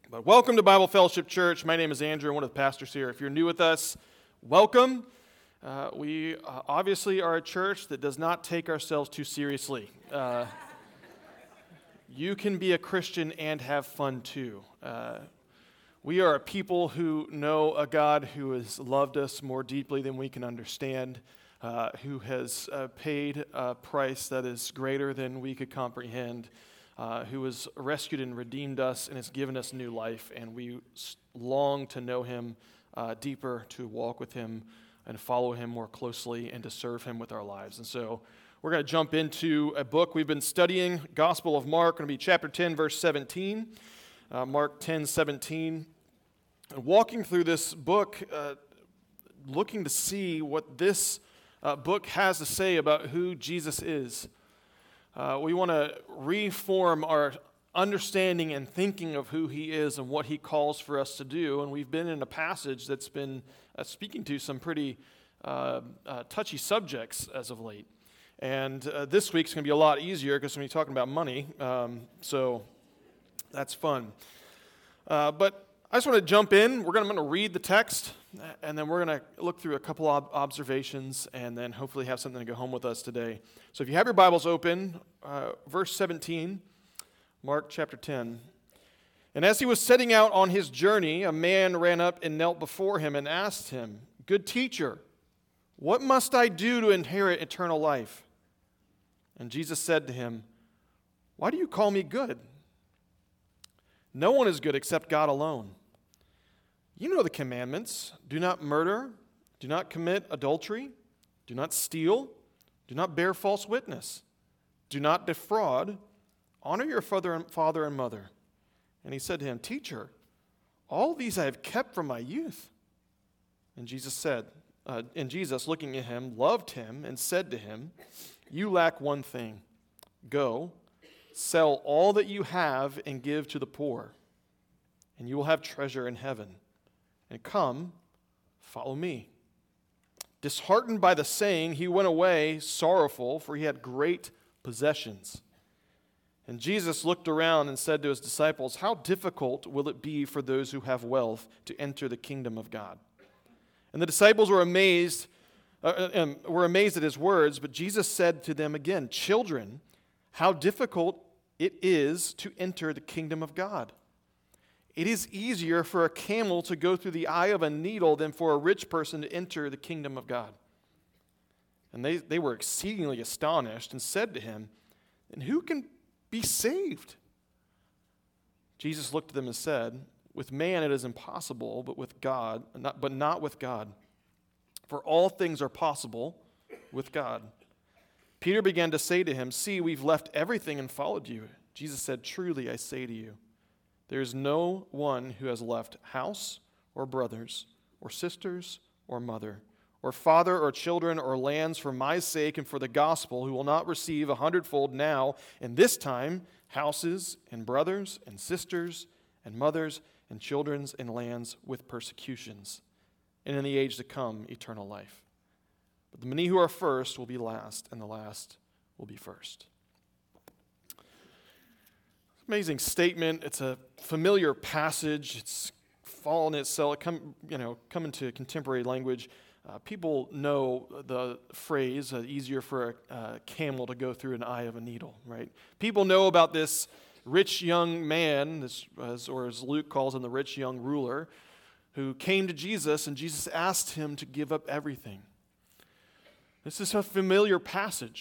But welcome to Bible Fellowship Church. My name is Andrew. I'm one of the pastors here. If you're new with us, welcome. We obviously are a church that does not take ourselves too seriously. You can be a Christian and have fun too. We are a people who know a God who has loved us more deeply than we can understand, who has paid a price that is greater than we could comprehend, who has rescued and redeemed us and has given us new life, and we long to know Him deeper, to walk with Him and follow Him more closely and to serve Him with our lives. And so we're going to jump into a book we've been studying, Gospel of Mark, going to be chapter 10, verse 17, Mark 10, 17. And walking through this book, looking to see what this book has to say about who Jesus is. We want to reform our understanding and thinking of who He is and what He calls for us to do. And we've been in a passage that's been speaking to some pretty touchy subjects as of late. And this week's going to be a lot easier because we're going to be talking about money. So that's fun. But I just want to jump in. I'm going to read the text, and then we're going to look through a couple observations, and then hopefully have something to go home with us today. So if you have your Bibles open, verse 17, Mark chapter 10. And as he was setting out on his journey, a man ran up and knelt before him and asked him, "Good teacher, what must I do to inherit eternal life?" And Jesus said to him, "Why do you call me good? No one is good except God alone. You know the commandments. Do not murder. Do not commit adultery. Do not steal. Do not bear false witness. Do not defraud. Honor your father and mother." And he said to him, "Teacher, all these I have kept from my youth." And Jesus, looking at him, loved him and said to him, "You lack one thing. Go, sell all that you have and give to the poor, and you will have treasure in heaven. And come, follow me." Disheartened by the saying, he went away sorrowful, for he had great possessions. And Jesus looked around and said to his disciples, "How difficult will it be for those who have wealth to enter the kingdom of God?" And the disciples were amazed at his words, but Jesus said to them again, "Children, how difficult it is to enter the kingdom of God. It is easier for a camel to go through the eye of a needle than for a rich person to enter the kingdom of God." And they were exceedingly astonished and said to him, "And who can be saved?" Jesus looked at them and said, "With man it is impossible, but not with God. For all things are possible with God." Peter began to say to him, "See, we've left everything and followed you." Jesus said, "Truly I say to you, there is no one who has left house or brothers or sisters or mother or father or children or lands for my sake and for the gospel who will not receive 100-fold now in this time houses and brothers and sisters and mothers and children and lands with persecutions, and in the age to come eternal life. But the many who are first will be last, and the last will be first." Amazing statement. It's a familiar passage. It's fallen itself. Come into contemporary language. People know the phrase, "easier for a camel to go through an eye of a needle," right? People know about this rich young man, or as Luke calls him, the rich young ruler, who came to Jesus, and Jesus asked him to give up everything. This is a familiar passage.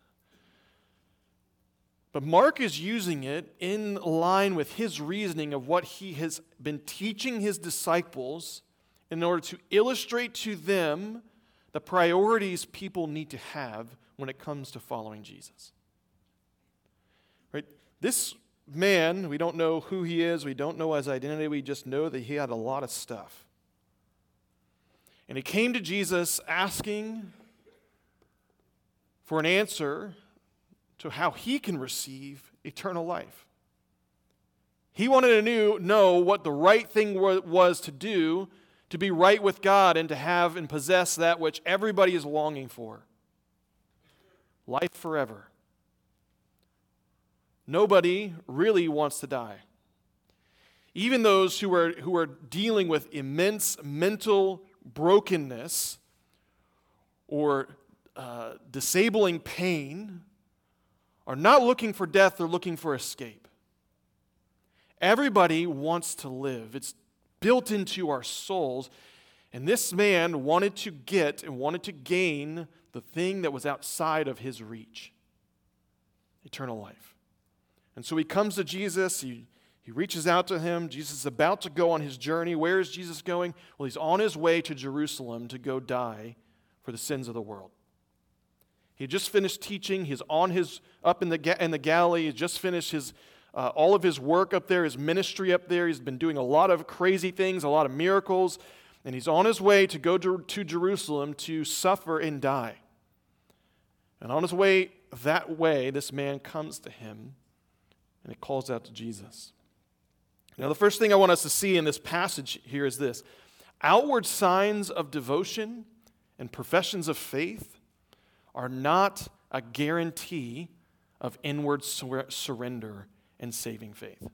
But Mark is using it in line with his reasoning of what he has been teaching his disciples in order to illustrate to them the priorities people need to have when it comes to following Jesus. Right? This man, we don't know who he is, we don't know his identity, we just know that he had a lot of stuff. And he came to Jesus asking for an answer to how he can receive eternal life. He wanted to know what the right thing was to do to be right with God and to have and possess that which everybody is longing for. Life forever. Nobody really wants to die. even those who are dealing with immense mental brokenness or disabling pain, are not looking for death, they're looking for escape. Everybody wants to live. It's built into our souls. And this man wanted to get and wanted to gain the thing that was outside of his reach, eternal life. And so he comes to Jesus, he reaches out to him. Jesus is about to go on his journey. Where is Jesus going? Well, he's on his way to Jerusalem to go die for the sins of the world. He just finished teaching. He's up in the Galilee. He just finished all of his work up there, his ministry up there. He's been doing a lot of crazy things, a lot of miracles. And he's on his way to go to Jerusalem to suffer and die. And on his way that way, this man comes to him and he calls out to Jesus. Now, the first thing I want us to see in this passage here is this. Outward signs of devotion and professions of faith are not a guarantee of inward surrender and saving faith.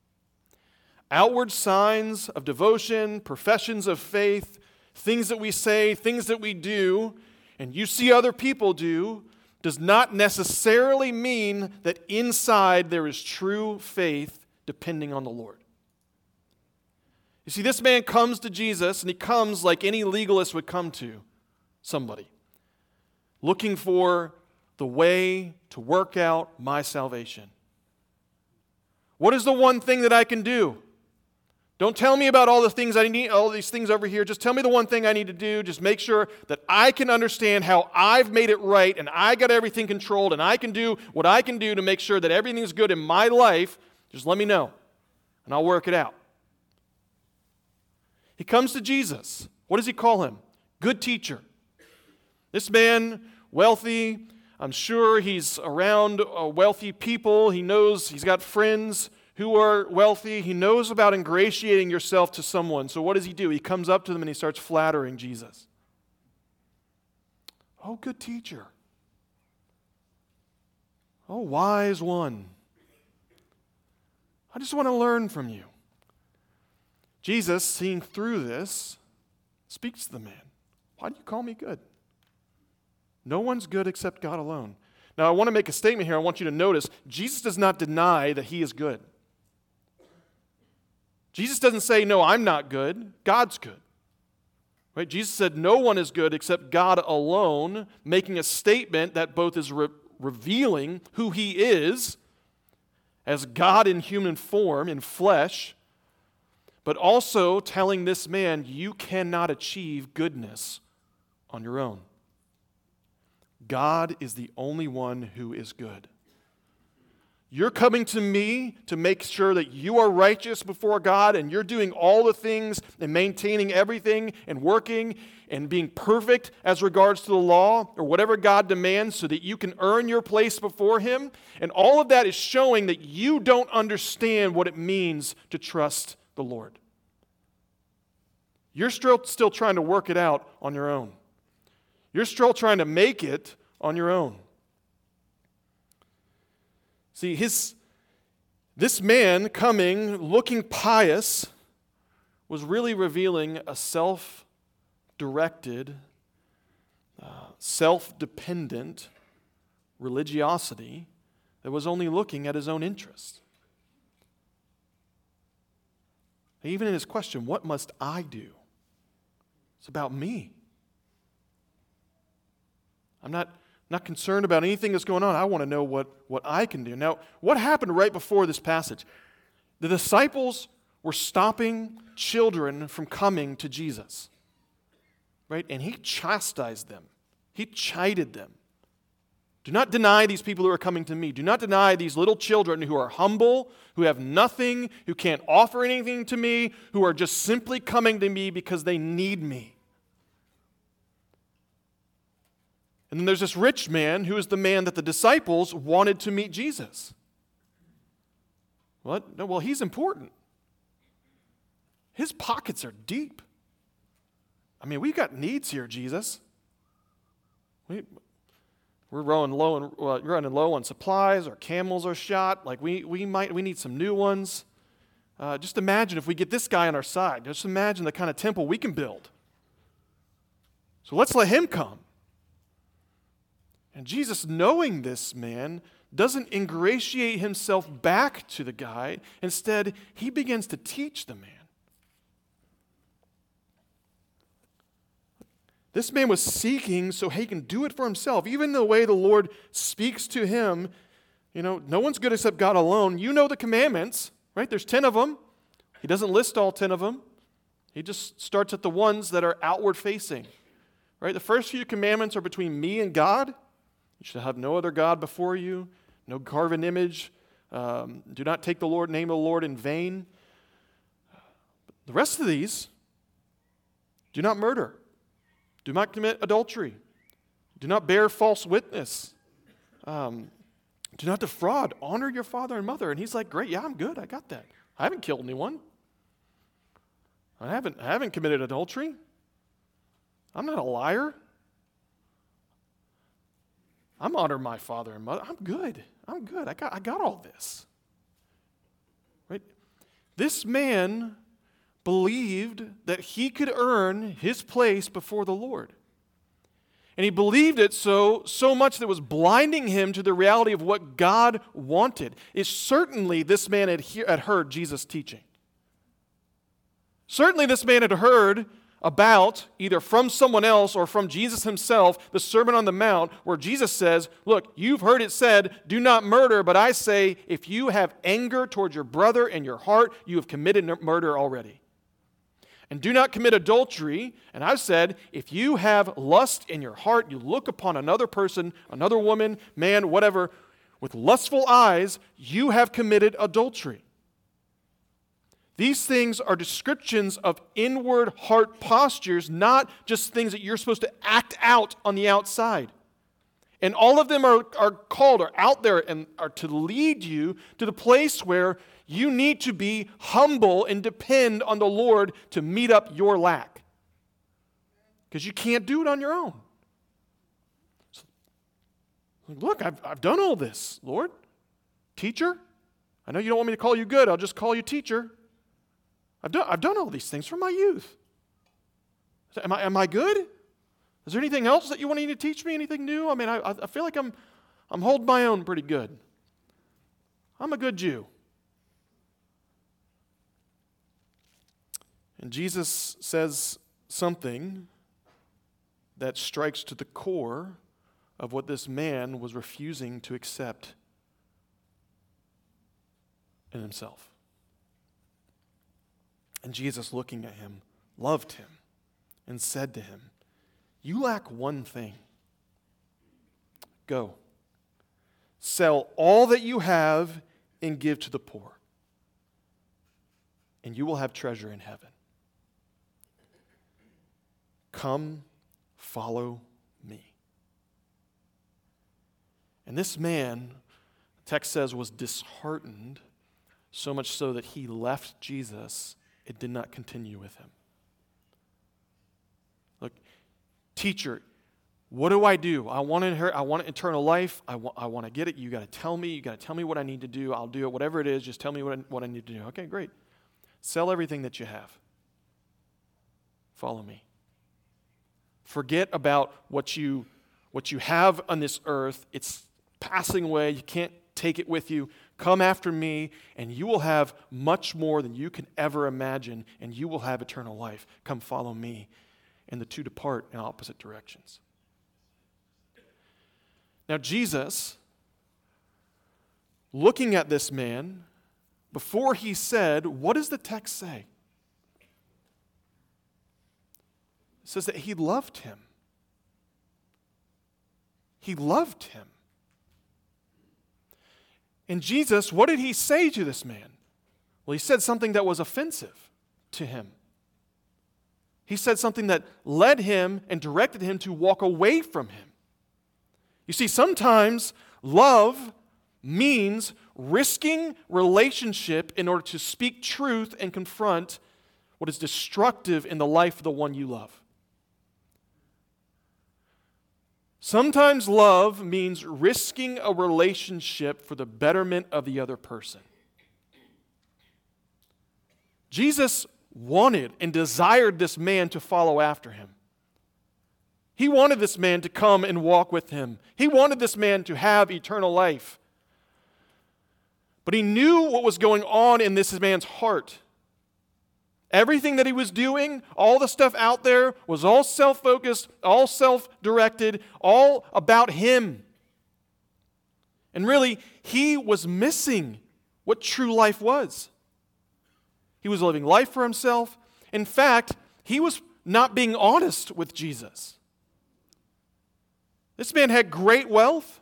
Outward signs of devotion, professions of faith, things that we say, things that we do, and you see other people do, does not necessarily mean that inside there is true faith depending on the Lord. You see, this man comes to Jesus, and he comes like any legalist would come to somebody, looking for the way to work out my salvation. What is the one thing that I can do? Don't tell me about all the things I need, all these things over here. Just tell me the one thing I need to do. Just make sure that I can understand how I've made it right and I got everything controlled and I can do what I can do to make sure that everything's good in my life. Just let me know and I'll work it out. He comes to Jesus. What does he call him? Good teacher. This man, wealthy. I'm sure he's around wealthy people. He knows he's got friends who are wealthy. He knows about ingratiating yourself to someone. So what does he do? He comes up to them and he starts flattering Jesus. Oh, good teacher. Oh, wise one. I just want to learn from you. Jesus, seeing through this, speaks to the man. Why do you call me good? No one's good except God alone. Now, I want to make a statement here. I want you to notice, Jesus does not deny that he is good. Jesus doesn't say, no, I'm not good. God's good. Right? Jesus said, no one is good except God alone, making a statement that both is revealing who he is as God in human form, in flesh, but also telling this man, you cannot achieve goodness on your own. God is the only one who is good. You're coming to me to make sure that you are righteous before God, and you're doing all the things and maintaining everything and working and being perfect as regards to the law or whatever God demands so that you can earn your place before him. And all of that is showing that you don't understand what it means to trust the Lord. You're still trying to work it out on your own. You're still trying to make it on your own. See, this man coming, looking pious, was really revealing a self-directed, self-dependent religiosity that was only looking at his own interest. Even in his question, what must I do? It's about me. I'm not concerned about anything that's going on. I want to know what I can do. Now, what happened right before this passage? The disciples were stopping children from coming to Jesus. Right? And he chastised them. He chided them. Do not deny these people who are coming to me. Do not deny these little children who are humble, who have nothing, who can't offer anything to me, who are just simply coming to me because they need me. And then there's this rich man who is the man that the disciples wanted to meet Jesus. What? No, well, he's important. His pockets are deep. I mean, we've got needs here, Jesus. We're running low on supplies. Our camels are shot. Like we need some new ones. Just imagine if we get this guy on our side. Just imagine the kind of temple we can build. So let's let him come. And Jesus, knowing this man, doesn't ingratiate himself back to the guy. Instead, he begins to teach the man. This man was seeking so he can do it for himself. Even the way the Lord speaks to him, no one's good except God alone. You know the commandments, right? There's 10 of them. He doesn't list all 10 of them. He just starts at the ones that are outward facing, right? The first few commandments are between me and God. You should have no other God before you, no carven image. Do not take the name of the Lord in vain. The rest of these, do not murder. Do not commit adultery. Do not bear false witness. Do not defraud. Honor your father and mother. And he's like, great, yeah, I'm good. I got that. I haven't killed anyone. I haven't committed adultery. I'm not a liar. I'm honoring my father and mother. I'm good. I got all this. Right? This man believed that he could earn his place before the Lord. And he believed it so much that it was blinding him to the reality of what God wanted. Certainly this man had heard Jesus' teaching. Certainly this man had heard about, either from someone else or from Jesus himself, the Sermon on the Mount, where Jesus says, look, you've heard it said, do not murder, but I say, if you have anger towards your brother in your heart, you have committed murder already. And do not commit adultery. And I've said, if you have lust in your heart, you look upon another person, another woman, man, whatever, with lustful eyes, you have committed adultery. These things are descriptions of inward heart postures, not just things that you're supposed to act out on the outside. And all of them are called, are out there, and are to lead you to the place where you need to be humble and depend on the Lord to meet up your lack. Because you can't do it on your own. So, look, I've done all this, Lord. Teacher, I know you don't want me to call you good. I'll just call you teacher. I've done all these things from my youth. Am I good? Is there anything else that you want to teach me? Anything new? I mean, I feel like I'm holding my own pretty good. I'm a good Jew. And Jesus says something that strikes to the core of what this man was refusing to accept in himself. And Jesus, looking at him, loved him and said to him, you lack one thing. Go, sell all that you have and give to the poor, and you will have treasure in heaven. Come, follow me. And this man, the text says, was disheartened, so much so that he left Jesus. It did not continue with him. Look, teacher, what do? I want to inherit. I want eternal life. I want to get it. You got to tell me. You got to tell me what I need to do. I'll do it. Whatever it is, just tell me what I need to do. Okay, great. Sell everything that you have. Follow me. Forget about what you have on this earth. It's passing away. You can't take it with you. Come after me, and you will have much more than you can ever imagine, and you will have eternal life. Come follow me. And the two depart in opposite directions. Now, Jesus, looking at this man, before he said, what does the text say? It says that he loved him. He loved him. And Jesus, what did he say to this man? Well, he said something that was offensive to him. He said something that led him and directed him to walk away from him. You see, sometimes love means risking relationship in order to speak truth and confront what is destructive in the life of the one you love. Sometimes love means risking a relationship for the betterment of the other person. Jesus wanted and desired this man to follow after him. He wanted this man to come and walk with him. He wanted this man to have eternal life. But he knew what was going on in this man's heart. Everything that he was doing, all the stuff out there, was all self-focused, all self-directed, all about him. And really, he was missing what true life was. He was living life for himself. In fact, he was not being honest with Jesus. This man had great wealth.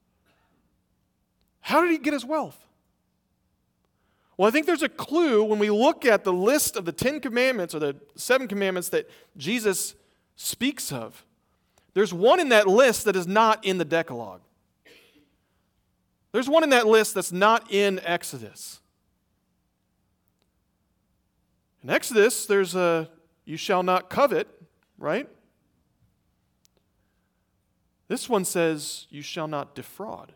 How did he get his wealth? Well, I think there's a clue when we look at the list of the 10 commandments or the 7 commandments that Jesus speaks of. There's one in that list that is not in the Decalogue. There's one in that list that's not in Exodus. In Exodus, there's you shall not covet, right? This one says, you shall not defraud.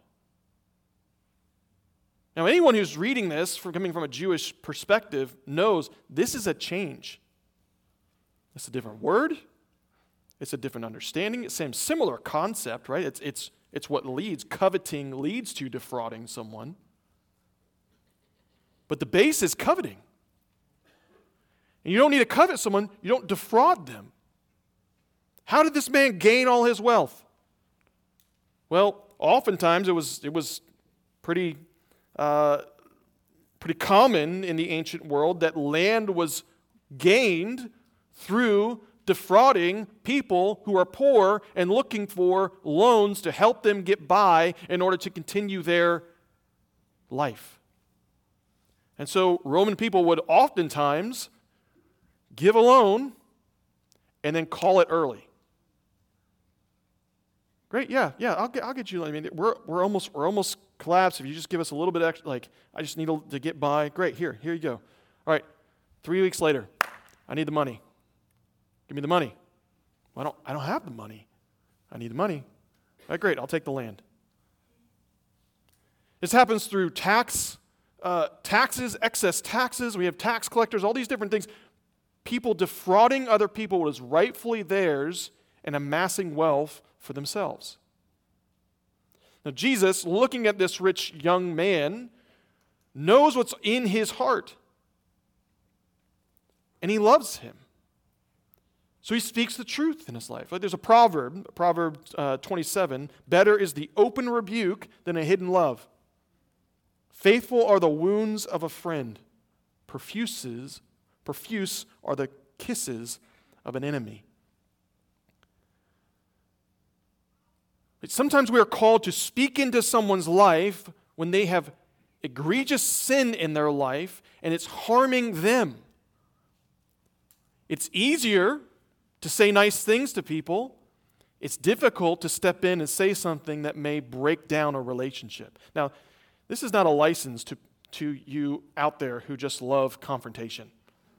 Now, anyone who's reading this, coming from a Jewish perspective, knows this is a change. It's a different word. It's a different understanding. It's the same similar concept, right? It's what leads. Coveting leads to defrauding someone. But the base is coveting. And you don't need to covet someone. You don't defraud them. How did this man gain all his wealth? Well, oftentimes it was pretty common in the ancient world that land was gained through defrauding people who are poor and looking for loans to help them get by in order to continue their life. And so Roman people would oftentimes give a loan and then call it early. Great, yeah, I'll get you. I mean, we're almost collapsed. If you just give us a little bit extra, like I just need to get by. Great, here you go. All right, 3 weeks later, I need the money. Give me the money. Well, I don't have the money. I need the money. All right, great, I'll take the land. This happens through taxes, excess taxes. We have tax collectors, all these different things. People defrauding other people what is rightfully theirs and amassing wealth for themselves. Now, Jesus, looking at this rich young man, knows what's in his heart. And he loves him. So he speaks the truth in his life. Like there's a proverb 27, better is the open rebuke than a hidden love. Faithful are the wounds of a friend. Profuse are the kisses of an enemy. Sometimes we are called to speak into someone's life when they have egregious sin in their life and it's harming them. It's easier to say nice things to people. It's difficult to step in and say something that may break down a relationship. Now, this is not a license to you out there who just love confrontation.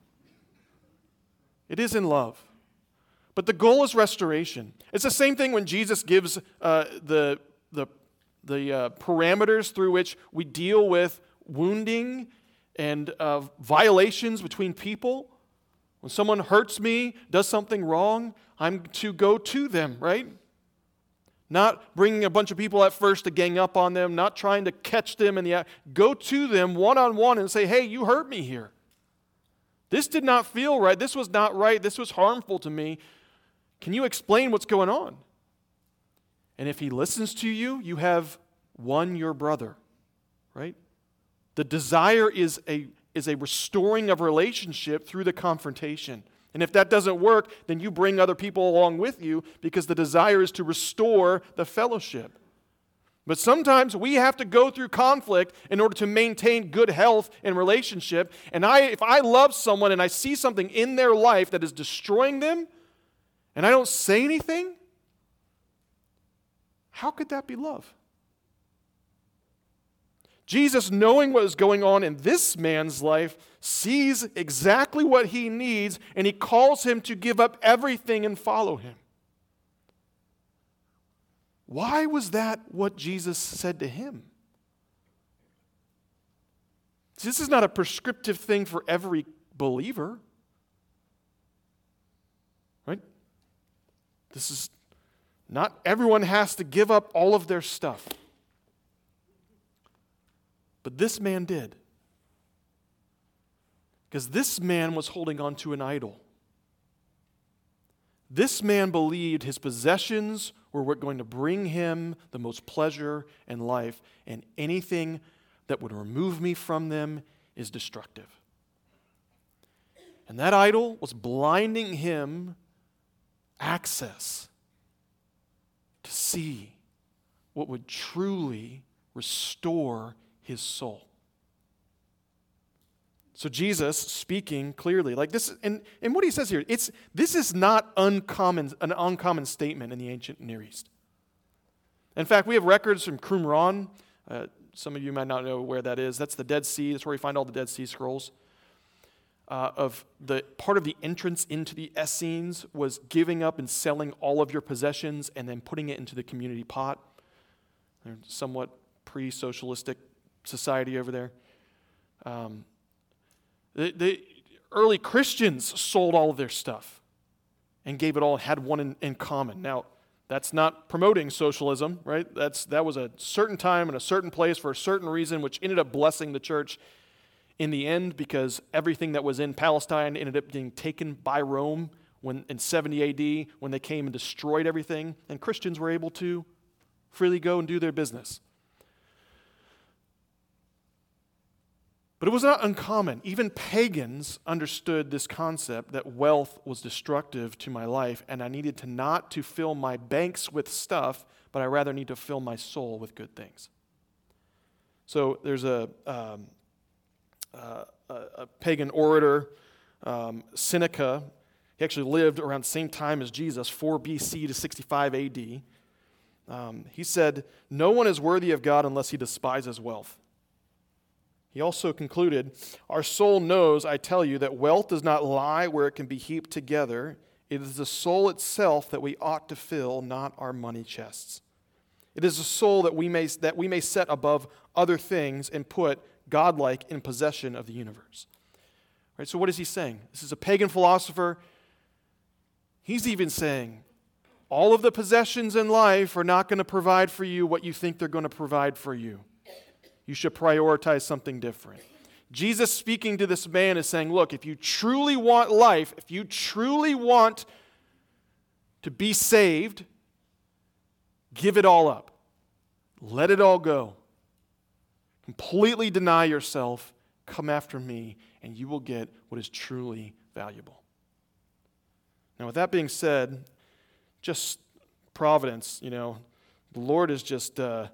It is in love. But the goal is restoration. It's the same thing when Jesus gives the parameters through which we deal with wounding and violations between people. When someone hurts me, does something wrong, I'm to go to them, right? Not bringing a bunch of people at first to gang up on them, not trying to catch them in the act. Go to them one-on-one and say, hey, you hurt me here. This did not feel right. This was not right. This was harmful to me. Can you explain what's going on? And if he listens to you, you have won your brother, right? The desire is a restoring of relationship through the confrontation. And if that doesn't work, then you bring other people along with you because the desire is to restore the fellowship. But sometimes we have to go through conflict in order to maintain good health in relationship. And if I love someone and I see something in their life that is destroying them, and I don't say anything, how could that be love? Jesus, knowing what is going on in this man's life, sees exactly what he needs, and he calls him to give up everything and follow him. Why was that what Jesus said to him? This is not a prescriptive thing for every believer. Right? This is not everyone has to give up all of their stuff. But this man did. Because this man was holding on to an idol. This man believed his possessions were what going to bring him the most pleasure in life, and anything that would remove me from them is destructive. And that idol was blinding him access to see what would truly restore his soul. So Jesus speaking clearly, like this, and what he says here, this is not an uncommon statement in the ancient Near East. In fact, we have records from Qumran. Some of you might not know where that is. That's the Dead Sea. That's where we find all the Dead Sea Scrolls. Of the part of the entrance into the Essenes was giving up and selling all of your possessions and then putting it into the community pot. They're somewhat pre-socialistic society over there. The early Christians sold all of their stuff and gave it all, had one in common. Now, that's not promoting socialism, right? That was a certain time and a certain place for a certain reason, which ended up blessing the church in the end, because everything that was in Palestine ended up being taken by Rome in 70 AD when they came and destroyed everything, and Christians were able to freely go and do their business. But it was not uncommon. Even pagans understood this concept that wealth was destructive to my life, and I needed not to fill my banks with stuff, but I rather need to fill my soul with good things. So there's a pagan orator, Seneca. He actually lived around the same time as Jesus, 4 BC to 65 AD. He said, "No one is worthy of God unless he despises wealth." He also concluded, "Our soul knows, I tell you, that wealth does not lie where it can be heaped together. It is the soul itself that we ought to fill, not our money chests. It is the soul that we may set above other things and put, godlike, in possession of the universe." Right, so what is he saying? This is a pagan philosopher. He's even saying, all of the possessions in life are not going to provide for you what you think they're going to provide for you. You should prioritize something different. Jesus speaking to this man is saying, look, if you truly want life, if you truly want to be saved, give it all up. Let it all go. Completely deny yourself. Come after me, and you will get what is truly valuable. Now, with that being said, just providence, the Lord is just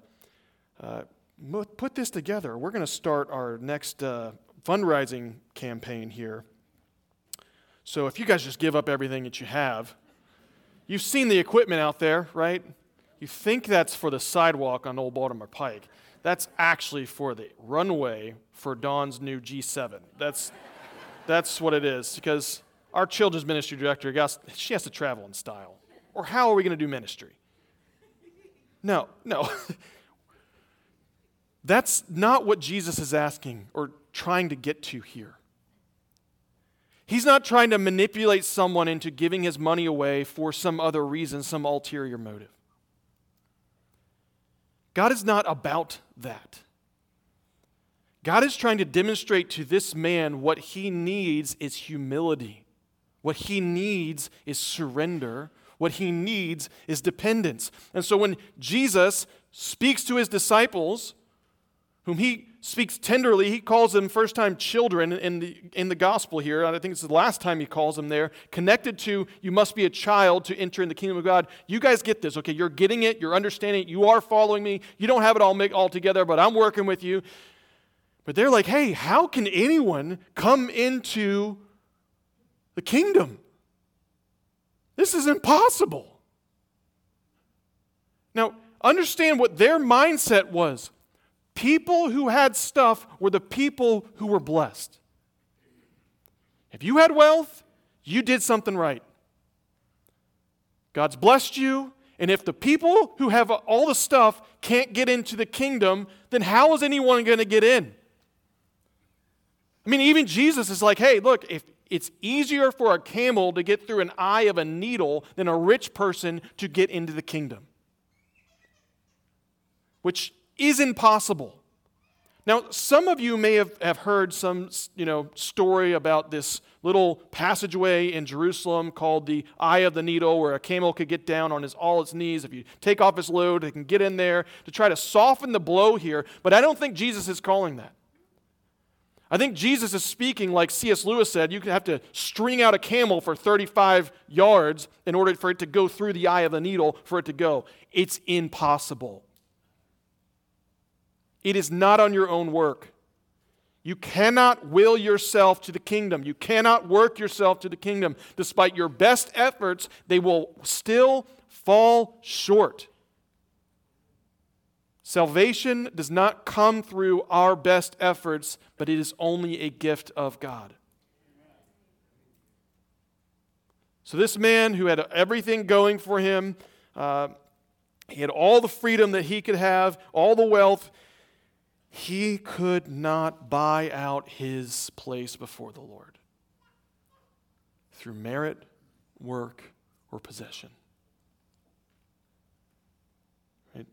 put this together. We're going to start our next fundraising campaign here. So if you guys just give up everything that you have, you've seen the equipment out there, right? You think that's for the sidewalk on Old Baltimore Pike. That's actually for the runway for Dawn's new G7. That's what it is, because our children's ministry director, she has to travel in style. Or how are we going to do ministry? No. That's not what Jesus is asking or trying to get to here. He's not trying to manipulate someone into giving his money away for some other reason, some ulterior motive. God is not about that. God is trying to demonstrate to this man what he needs is humility. What he needs is surrender. What he needs is dependence. And so when Jesus speaks to his disciples, whom he speaks tenderly, he calls them first time children in the gospel here. I think it's the last time he calls them there. Connected to, you must be a child to enter in the kingdom of God. You guys get this, okay? You're getting it. You're understanding it. You are following me. You don't have it all together, but I'm working with you. But they're like, hey, how can anyone come into the kingdom? This is impossible. Now, understand what their mindset was. People who had stuff were the people who were blessed. If you had wealth, you did something right. God's blessed you, and if the people who have all the stuff can't get into the kingdom, then how is anyone going to get in? I mean, even Jesus is like, hey, look, if it's easier for a camel to get through an eye of a needle than a rich person to get into the kingdom, which is impossible. Now, some of you may have heard some, story about this little passageway in Jerusalem called the Eye of the Needle, where a camel could get down on all its knees. If you take off his load, it can get in there to try to soften the blow here. But I don't think Jesus is calling that. I think Jesus is speaking like C.S. Lewis said, you have to string out a camel for 35 yards in order for it to go through the eye of the needle for it to go. It's impossible. It is not on your own work. You cannot will yourself to the kingdom. You cannot work yourself to the kingdom. Despite your best efforts, they will still fall short. Salvation does not come through our best efforts, but it is only a gift of God. So this man who had everything going for him, he had all the freedom that he could have, all the wealth, he could not buy out his place before the Lord through merit, work, or possession. Right?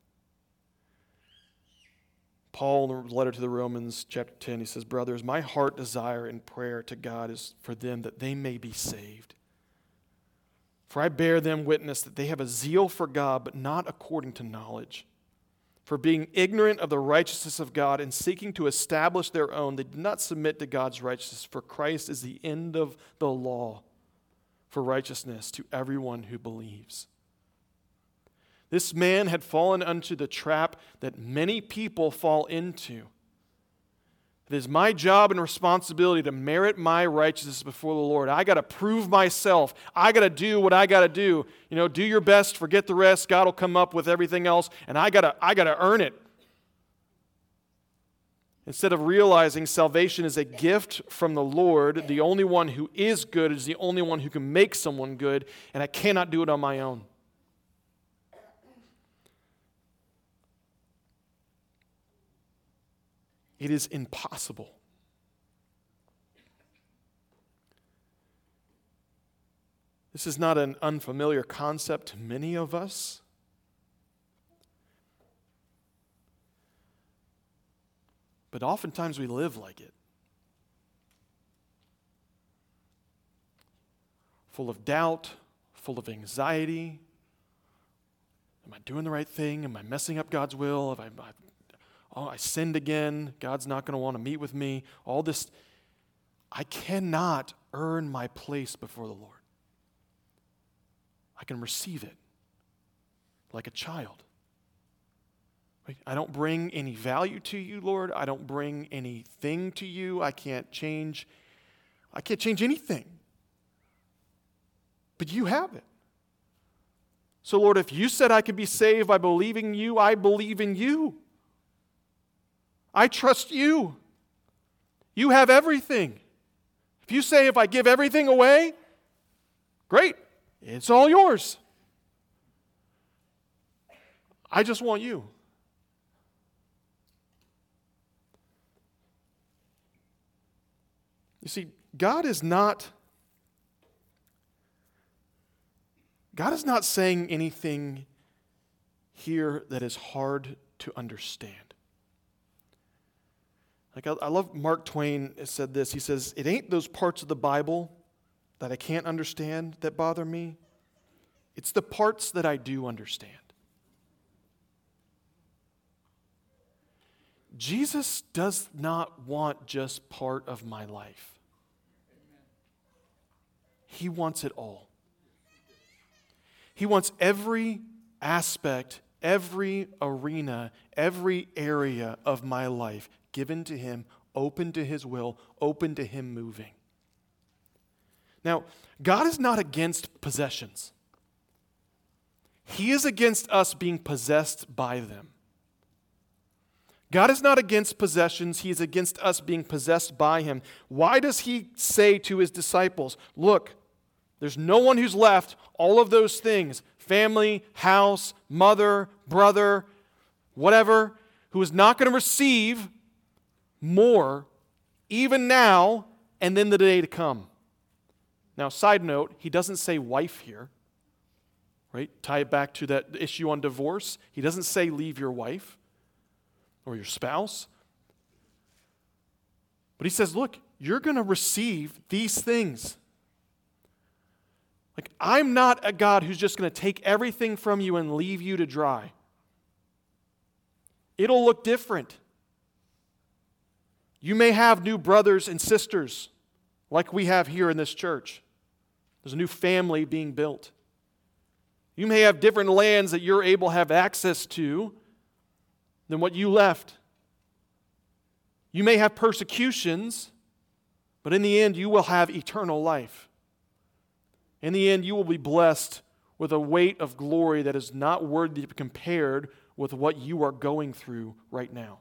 Paul, in the letter to the Romans, chapter 10, he says, brothers, my heart desire and prayer to God is for them that they may be saved. For I bear them witness that they have a zeal for God, but not according to knowledge. For being ignorant of the righteousness of God and seeking to establish their own, they did not submit to God's righteousness, for Christ is the end of the law for righteousness to everyone who believes. This man had fallen unto the trap that many people fall into. It is my job and responsibility to merit my righteousness before the Lord. I got to prove myself. I got to do what I got to do. Do your best, forget the rest. God will come up with everything else, and I got to earn it. Instead of realizing salvation is a gift from the Lord, the only one who is good is the only one who can make someone good, and I cannot do it on my own. It is impossible. This is not an unfamiliar concept to many of us. But oftentimes we live like it. Full of doubt, full of anxiety. Am I doing the right thing? Am I messing up God's will? I sinned again. God's not going to want to meet with me. All this. I cannot earn my place before the Lord. I can receive it like a child. I don't bring any value to you, Lord. I don't bring anything to you. I can't change anything. But you have it. So, Lord, if you said I could be saved by believing you, I believe in you. I trust you. You have everything. If you say if I give everything away, great, it's all yours. I just want you. You see, God is not saying anything here that is hard to understand. I love Mark Twain said this. He says, it ain't those parts of the Bible that I can't understand that bother me. It's the parts that I do understand. Jesus does not want just part of my life. He wants it all. He wants every aspect, every arena, every area of my life given to Him, open to His will, open to Him moving. Now, God is not against possessions. He is against us being possessed by them. God is not against possessions. He is against us being possessed by Him. Why does He say to His disciples, look, there's no one who's left all of those things, family, house, mother, brother, whatever, who is not going to receive more even now and then the day to come. Now, side note, he doesn't say wife here, right? Tie it back to that issue on divorce. He doesn't say leave your wife or your spouse. But he says, look, you're going to receive these things. Like, I'm not a God who's just going to take everything from you and leave you to dry. It'll look different. You may have new brothers and sisters like we have here in this church. There's a new family being built. You may have different lands that you're able to have access to than what you left. You may have persecutions, but in the end you will have eternal life. In the end you will be blessed with a weight of glory that is not worthy to be compared with what you are going through right now.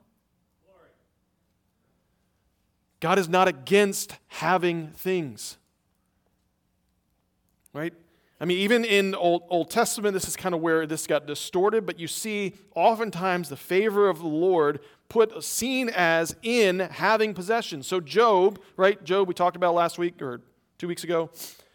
God is not against having things. Right? I mean, even in Old Testament, this is kind of where this got distorted, but you see oftentimes the favor of the Lord seen as in having possessions. So Job, right? Job we talked about last week or 2 weeks ago.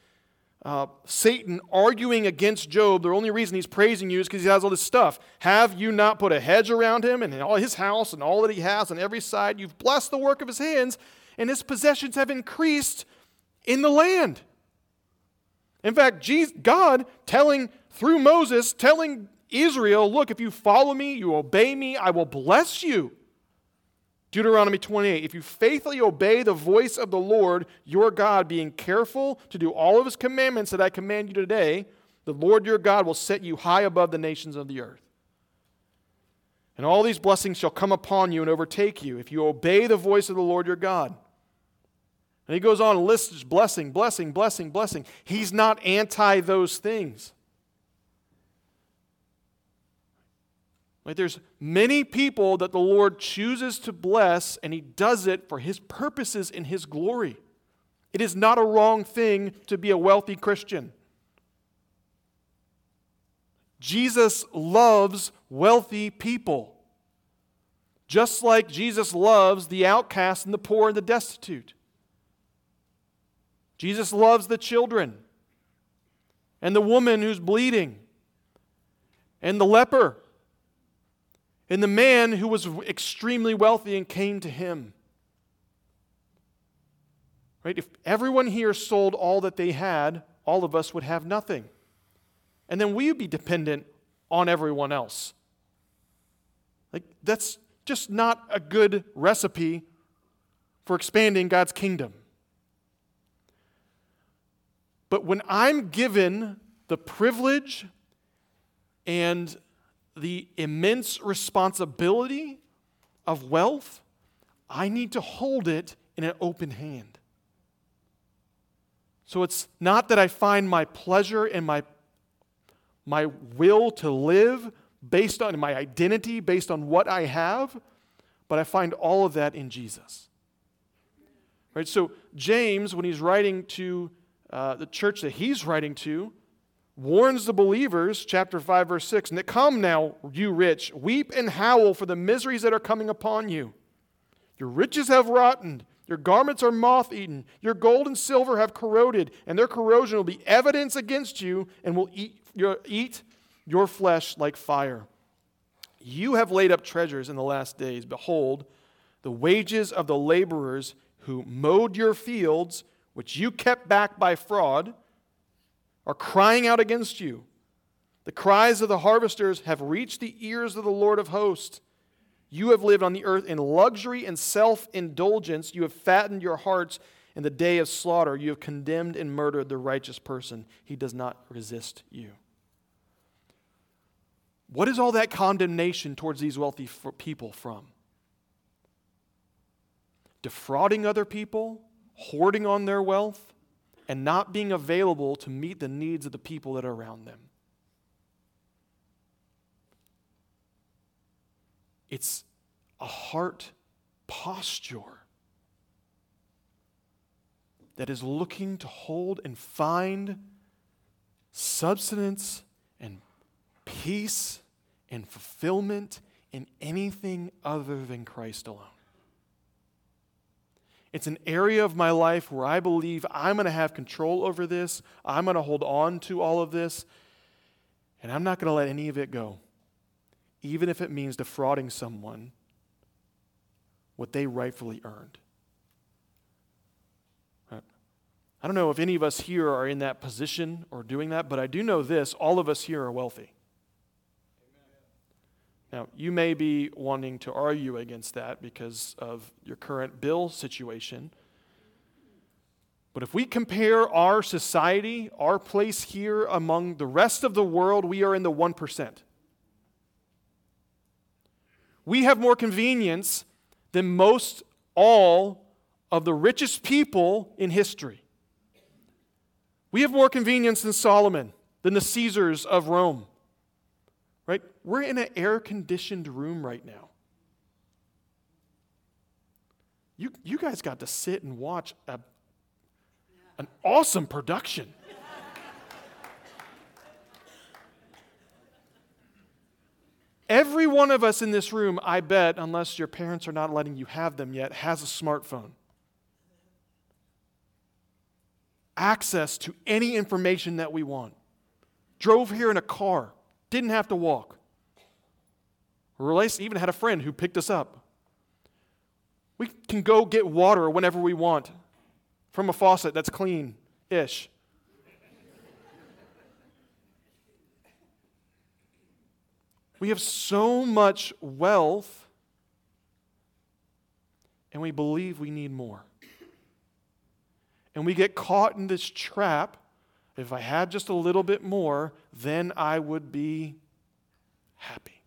Satan arguing against Job, the only reason he's praising you is because he has all this stuff. Have you not put a hedge around him and all his house and all that he has on every side? You've blessed the work of his hands, and his possessions have increased in the land. In fact, God through Moses, telling Israel, look, if you follow me, you obey me, I will bless you. Deuteronomy 28, if you faithfully obey the voice of the Lord, your God, being careful to do all of his commandments that I command you today, the Lord your God will set you high above the nations of the earth. And all these blessings shall come upon you and overtake you if you obey the voice of the Lord your God. And he goes on and lists blessing, blessing, blessing, blessing. He's not anti those things. Like, there's many people that the Lord chooses to bless, and he does it for his purposes in his glory. It is not a wrong thing to be a wealthy Christian. Jesus loves wealthy people, just like Jesus loves the outcast and the poor and the destitute. Jesus loves the children and the woman who's bleeding and the leper and the man who was extremely wealthy and came to him. Right? If everyone here sold all that they had, all of us would have nothing. And then we would be dependent on everyone else. Like, that's just not a good recipe for expanding God's kingdom. But when I'm given the privilege and the immense responsibility of wealth, I need to hold it in an open hand. So it's not that I find my pleasure and my will to live based on my identity, based on what I have, but I find all of that in Jesus. Right? So James, when he's writing to the church that he's writing to, warns the believers, chapter 5, verse 6, and come now, you rich, weep and howl for the miseries that are coming upon you. Your riches have rotten, your garments are moth-eaten, your gold and silver have corroded, and their corrosion will be evidence against you and will eat your flesh like fire. You have laid up treasures in the last days. Behold, the wages of the laborers who mowed your fields, which you kept back by fraud, are crying out against you. The cries of the harvesters have reached the ears of the Lord of hosts. You have lived on the earth in luxury and self-indulgence. You have fattened your hearts in the day of slaughter. You have condemned and murdered the righteous person. He does not resist you. What is all that condemnation towards these wealthy people from? Defrauding other people, hoarding on their wealth, and not being available to meet the needs of the people that are around them. It's a heart posture that is looking to hold and find substance and peace and fulfillment in anything other than Christ alone. It's an area of my life where I believe I'm going to have control over this. I'm going to hold on to all of this. And I'm not going to let any of it go, even if it means defrauding someone what they rightfully earned. Right? I don't know if any of us here are in that position or doing that, but I do know this: all of us here are wealthy. Now, you may be wanting to argue against that because of your current bill situation. But if we compare our society, our place here among the rest of the world, we are in the 1%. We have more convenience than most all of the richest people in history. We have more convenience than Solomon, than the Caesars of Rome. Right? We're in an air-conditioned room right now. You guys got to sit and watch an awesome production. Every one of us in this room, I bet, unless your parents are not letting you have them yet, has a smartphone. Access to any information that we want. Drove here in a car. Didn't have to walk. Or even had a friend who picked us up. We can go get water whenever we want from a faucet that's clean-ish. We have so much wealth, and we believe we need more. And we get caught in this trap. If I had just a little bit more, then I would be happy.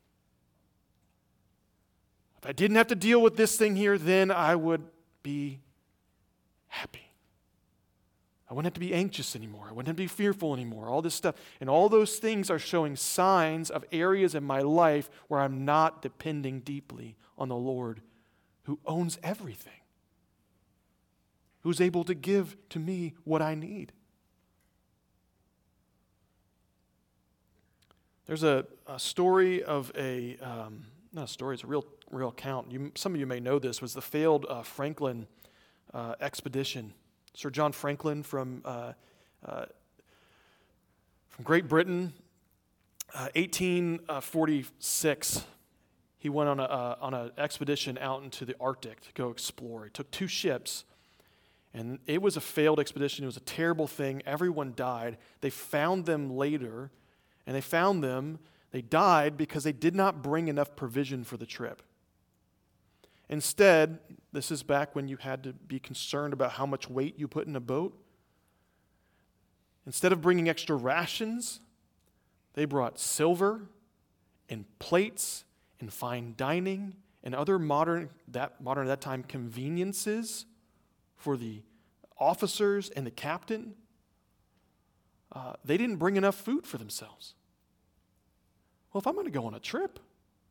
If I didn't have to deal with this thing here, then I would be happy. I wouldn't have to be anxious anymore. I wouldn't have to be fearful anymore. All this stuff. And all those things are showing signs of areas in my life where I'm not depending deeply on the Lord who owns everything, who's able to give to me what I need. There's a story of not a story, it's a real account. Some of you may know this, was the failed Franklin expedition. Sir John Franklin from Great Britain, 1846. He went on an expedition out into the Arctic to go explore. He took 2 ships, and it was a failed expedition. It was a terrible thing. Everyone died. They found them later. And they died because they did not bring enough provision for the trip. Instead, this is back when you had to be concerned about how much weight you put in a boat. Instead of bringing extra rations, they brought silver and plates and fine dining and other modern at that time conveniences for the officers and the captain. They didn't bring enough food for themselves. Well, if I'm going to go on a trip,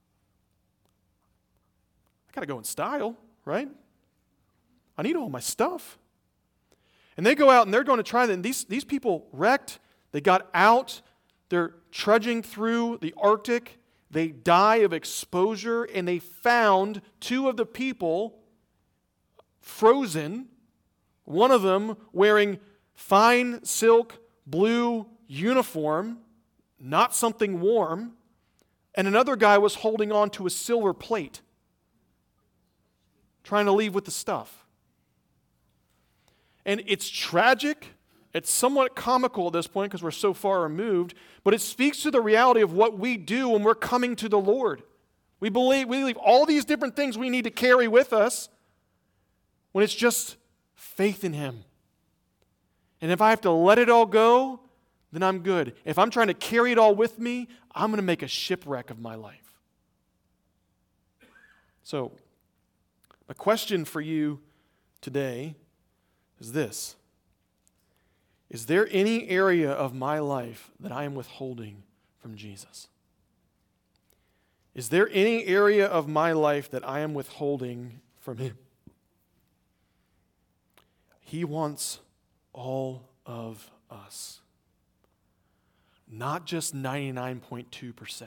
I got to go in style, right? I need all my stuff. And they go out and they're going to try that. And these people wrecked. They got out. They're trudging through the Arctic. They die of exposure. And they found 2 of the people frozen. One of them wearing fine silk blue uniform, not something warm. And another guy was holding on to a silver plate, trying to leave with the stuff. And it's tragic. It's somewhat comical at this point because we're so far removed, but it speaks to the reality of what we do when we're coming to the Lord. We leave all these different things we need to carry with us when it's just faith in Him. And if I have to let it all go, then I'm good. If I'm trying to carry it all with me, I'm going to make a shipwreck of my life. So, my question for you today is this: is there any area of my life that I am withholding from Jesus? Is there any area of my life that I am withholding from Him? He wants all of us. Not just 99.2%.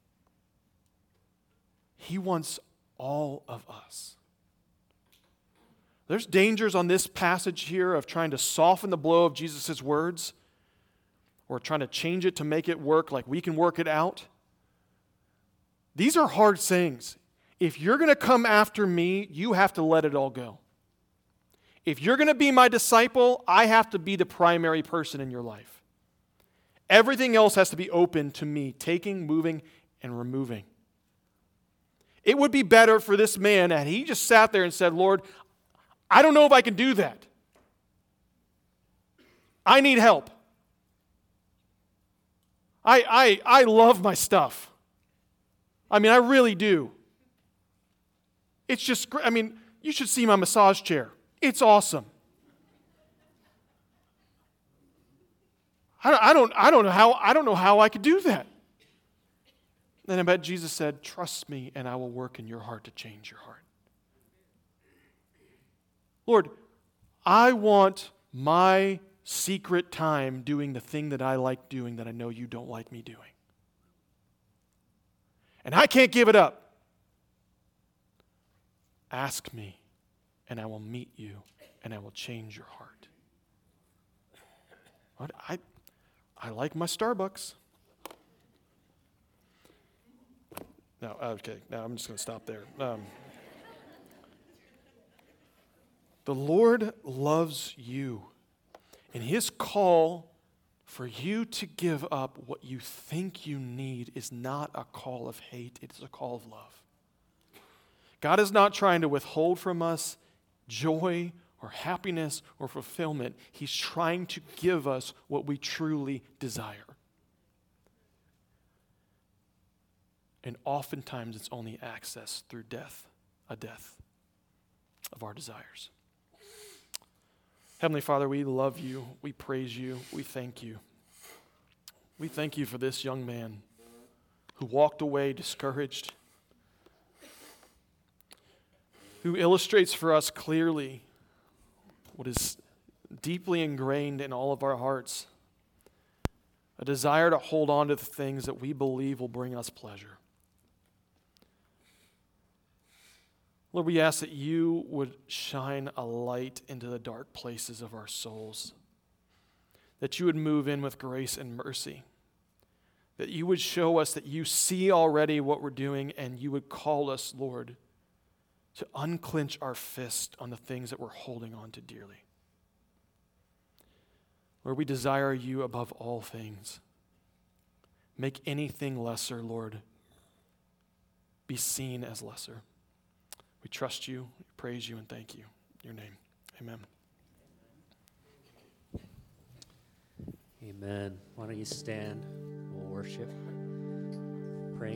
He wants all of us. There's dangers on this passage here of trying to soften the blow of Jesus' words or trying to change it to make it work like we can work it out. These are hard sayings. If you're going to come after me, you have to let it all go. If you're going to be my disciple, I have to be the primary person in your life. Everything else has to be open to me, taking, moving, and removing. It would be better for this man that he just sat there and said, Lord, I don't know if I can do that. I need help. I love my stuff. I mean, I really do. It's just, you should see my massage chair. It's awesome. I don't know how I could do that. Then I bet Jesus said, trust me and I will work in your heart to change your heart. Lord, I want my secret time doing the thing that I like doing that I know you don't like me doing. And I can't give it up. Ask me and I will meet you and I will change your heart. Lord, I like my Starbucks. No, okay, now I'm just going to stop there. The Lord loves you, and His call for you to give up what you think you need is not a call of hate, it is a call of love. God is not trying to withhold from us joy or happiness or fulfillment. He's trying to give us what we truly desire. And oftentimes it's only accessed through death, a death of our desires. Heavenly Father, we love you, we praise you, we thank you. We thank you for this young man who walked away discouraged, who illustrates for us clearly what is deeply ingrained in all of our hearts, a desire to hold on to the things that we believe will bring us pleasure. Lord, we ask that you would shine a light into the dark places of our souls, that you would move in with grace and mercy, that you would show us that you see already what we're doing, and you would call us, Lord, to unclench our fist on the things that we're holding on to dearly. Lord, we desire you above all things. Make anything lesser, Lord, be seen as lesser. We trust you, praise you, and thank you. In your name, amen. Amen. Why don't you stand? We'll worship.